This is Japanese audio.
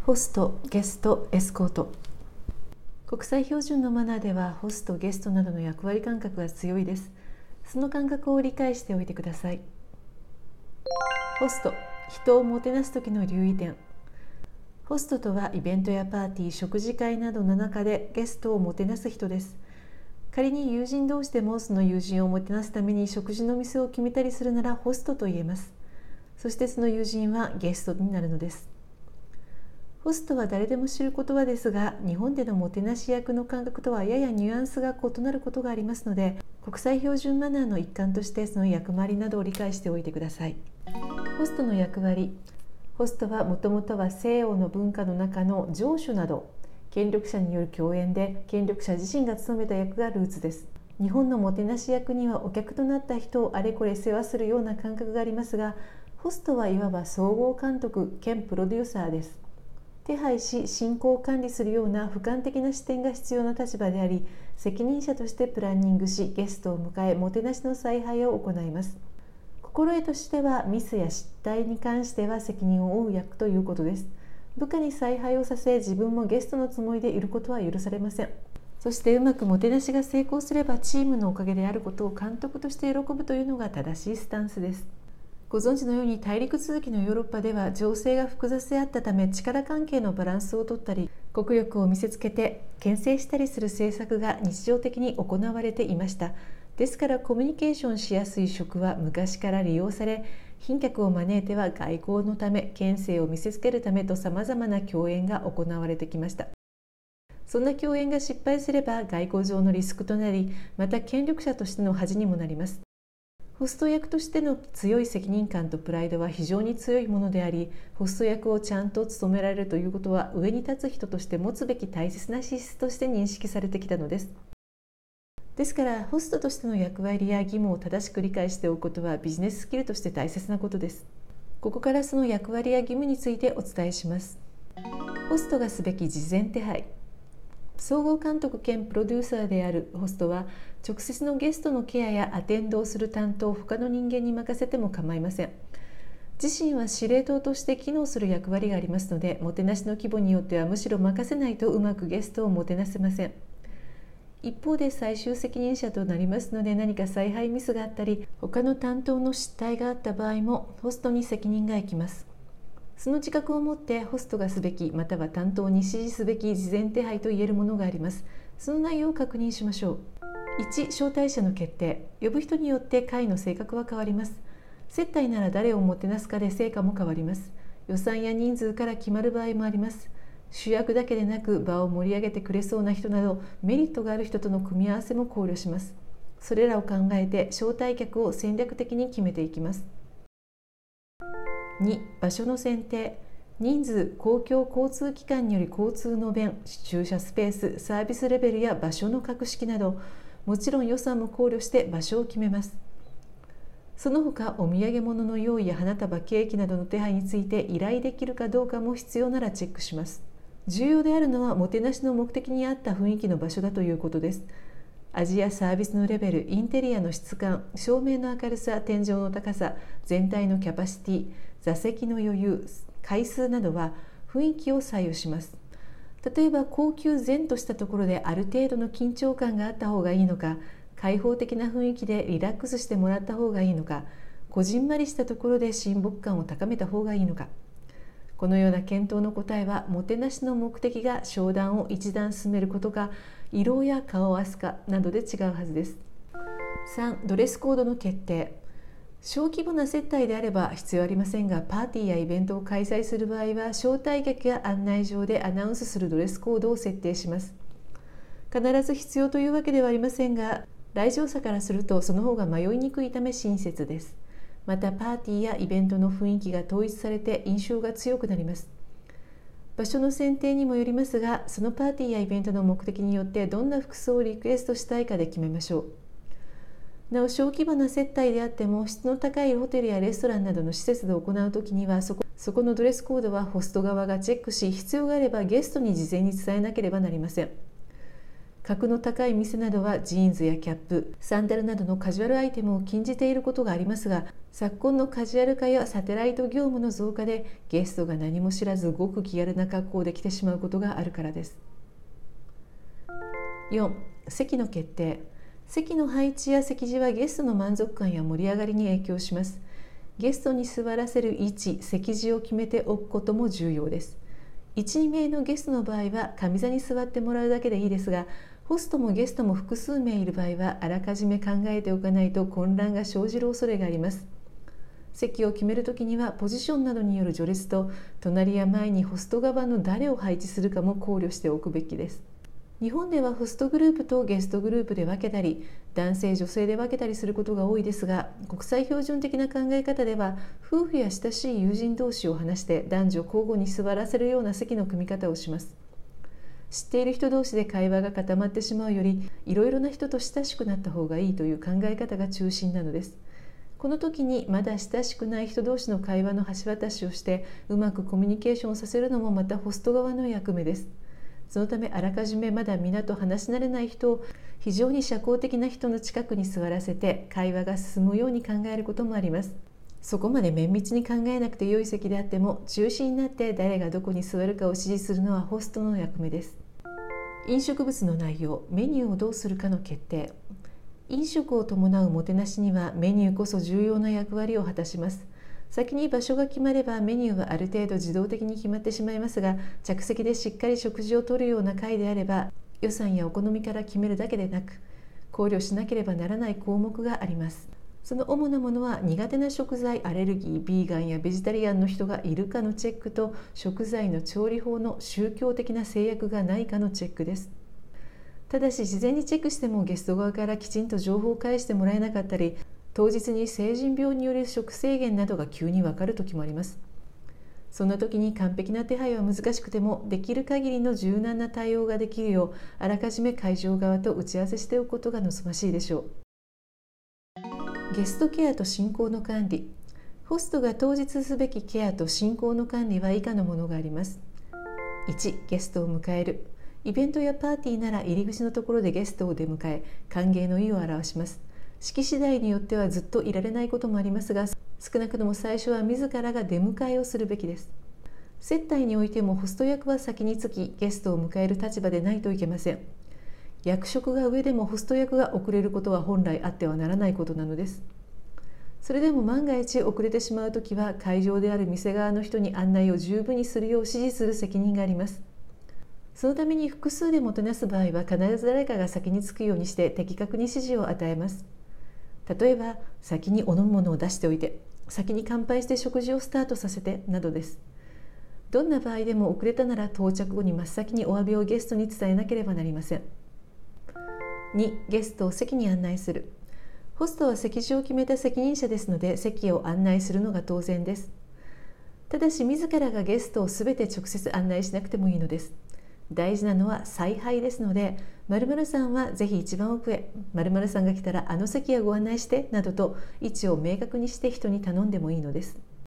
ホスト、ゲスト、エスコート。国際標準のマナーではホスト、ゲストなどの役割感覚が強いです。その感覚を理解しておいてください。ホスト、人をもてなす時の留意点。ホストとはイベントやパーティー、食事会などの中でゲストをもてなす人です。仮に友人同士でもその友人をもてなすために食事の店を決めたりするならホストと言えます。そしてその友人はゲストになるのです。ホストは誰でも知る言葉ですが、日本でのもてなし役の感覚とはややニュアンスが異なることがありますので、国際標準マナーの一環としてその役回りなどを理解しておいてください。ホストの役割。ホストはもともとは西欧の文化の中の上司など権力者による共演で、権力者自身が務めた役がルーツです。日本のもてなし役にはお客となった人をあれこれ世話するような感覚がありますが、ホストはいわば総合監督兼プロデューサーです。手配し進行を管理するような俯瞰的な視点が必要な立場であり、責任者としてプランニングし、ゲストを迎えもてなしの采配を行います。心得としては、ミスや失態に関しては責任を負う役ということです。部下に采配をさせ、自分もゲストのつもりでいることは許されません。そしてうまくもてなしが成功すればチームのおかげであることを監督として喜ぶというのが正しいスタンスです。ご存知のように大陸続きのヨーロッパでは情勢が複雑であったため、力関係のバランスを取ったり、国力を見せつけて牽制したりする政策が日常的に行われていました。ですからコミュニケーションしやすい職は昔から利用され、賓客を招いては外交のため、牽制を見せつけるためとさまざまな共演が行われてきました。そんな共演が失敗すれば外交上のリスクとなり、また権力者としての恥にもなります。ホスト役としての強い責任感とプライドは非常に強いものであり、ホスト役をちゃんと務められるということは上に立つ人として持つべき大切な資質として認識されてきたのです。ですからホストとしての役割や義務を正しく理解しておくことはビジネススキルとして大切なことです。ここからその役割や義務についてお伝えします。ホストがすべき事前手配。総合監督兼プロデューサーであるホストは、直接のゲストのケアやアテンドをする担当を他の人間に任せても構いません。自身は司令塔として機能する役割がありますので、もてなしの規模によってはむしろ任せないとうまくゲストをもてなせません。一方で最終責任者となりますので、何か采配ミスがあったり、他の担当の失態があった場合もホストに責任がいきます。その自覚を持ってホストがすべき、または担当に指示すべき事前手配といえるものがあります。その内容を確認しましょう。1、招待者の決定。呼ぶ人によって会の性格は変わります。接待なら誰をもてなすかで成果も変わります。予算や人数から決まる場合もあります。主役だけでなく場を盛り上げてくれそうな人など、メリットがある人との組み合わせも考慮します。それらを考えて招待客を戦略的に決めていきます。2、場所の選定。人数、公共交通機関により交通の便、駐車スペース、サービスレベルや場所の格式など、もちろん予算も考慮して場所を決めます。その他、お土産物の用意や花束、ケーキなどの手配について依頼できるかどうかも必要ならチェックします。重要であるのは、もてなしの目的に合った雰囲気の場所だということです。味やサービスのレベル、インテリアの質感、照明の明るさ、天井の高さ、全体のキャパシティ、座席の余裕、回数などは雰囲気を左右します。例えば高級然としたところである程度の緊張感があった方がいいのか、開放的な雰囲気でリラックスしてもらった方がいいのか、こじんまりしたところで親睦感を高めた方がいいのか。このような検討の答えは、もてなしの目的が商談を一段進めることか、色や顔合わせかなどで違うはずです。3、ドレスコードの決定。小規模な接待であれば必要ありませんが、パーティーやイベントを開催する場合は、招待客や案内状でアナウンスするドレスコードを設定します。必ず必要というわけではありませんが、来場者からするとその方が迷いにくいため親切です。またパーティーやイベントの雰囲気が統一されて印象が強くなります。場所の選定にもよりますが、そのパーティーやイベントの目的によってどんな服装をリクエストしたいかで決めましょう。なお、小規模な接待であっても、質の高いホテルやレストランなどの施設で行うときには、そこのドレスコードはホスト側がチェックし、必要があればゲストに事前に伝えなければなりません。 格の高い店などはジーンズやキャップ、サンダルなどのカジュアルアイテムを禁じていることがありますが、昨今のカジュアル化やサテライト業務の増加でゲストが何も知らずごく気軽な格好で来てしまうことがあるからです。4、席の決定。席の配置や席次はゲストの満足感や盛り上がりに影響します。ゲストに座らせる位置、席次を決めておくことも重要です。1、2名のゲストの場合は上座に座ってもらうだけでいいですが、ホストもゲストも複数名いる場合はあらかじめ考えておかないと混乱が生じる恐れがあります。席を決めるときにはポジションなどによる序列と、隣や前にホスト側の誰を配置するかも考慮しておくべきです。日本ではホストグループとゲストグループで分けたり、男性女性で分けたりすることが多いですが、国際標準的な考え方では夫婦や親しい友人同士を話して男女交互に座らせるような席の組み方をします。知っている人同士で会話が固まってしまうより、いろいろな人と親しくなった方がいいという考え方が中心なのです。この時にまだ親しくない人同士の会話の橋渡しをしてうまくコミュニケーションさせるのもまたホスト側の役目です。そのためあらかじめまだ皆と話し慣れない人を非常に社交的な人の近くに座らせて会話が進むように考えることもあります。そこまで綿密に考えなくて良い席であっても、中心になって誰がどこに座るかを指示するのはホストの役目です。飲食物の内容、メニューをどうするかの決定。飲食を伴うもてなしにはメニューこそ重要な役割を果たします。先に場所が決まればメニューはある程度自動的に決まってしまいますが、着席でしっかり食事をとるような会であれば、予算やお好みから決めるだけでなく、考慮しなければならない項目があります。その主なものは、苦手な食材、アレルギー、ビーガンやベジタリアンの人がいるかのチェックと、食材の調理法の宗教的な制約がないかのチェックです。ただし事前にチェックしてもゲスト側からきちんと情報を返してもらえなかったり、当日に成人病による食制限などが急に分かる時もあります。そんな時に完璧な手配は難しくても、できる限りの柔軟な対応ができるようあらかじめ会場側と打ち合わせしておくことが望ましいでしょう。ゲストケアと進行の管理。ホストが当日すべきケアと進行の管理は以下のものがあります。1、ゲストを迎える。イベントやパーティーなら入り口のところでゲストを出迎え、歓迎の意を表します。式次第によってはずっといられないこともありますが、少なくとも最初は自らが出迎えをするべきです。接待においてもホスト役は先につき、ゲストを迎える立場でないといけません。役職が上でもホスト役が遅れることは本来あってはならないことなのです。それでも万が一遅れてしまうときは、会場である店側の人に案内を十分にするよう指示する責任があります。そのために複数でもてなす場合は、必ず誰かが先に着くようにして的確に指示を与えます。例えば、先にお飲み物を出しておいて、先に乾杯して食事をスタートさせてなどです。どんな場合でも遅れたなら到着後に真っ先にお詫びをゲストに伝えなければなりません。2、ゲストを席に案内する。ホストは席次を決めた責任者ですので、席を案内するのが当然です。ただし自らがゲストをすべて直接案内しなくてもいいのです。大事なのは采配ですので、〇〇さんはぜひ一番奥へ、〇〇さんが来たらあの席へご案内してなどと位置を明確にして人に頼んでもいいのです。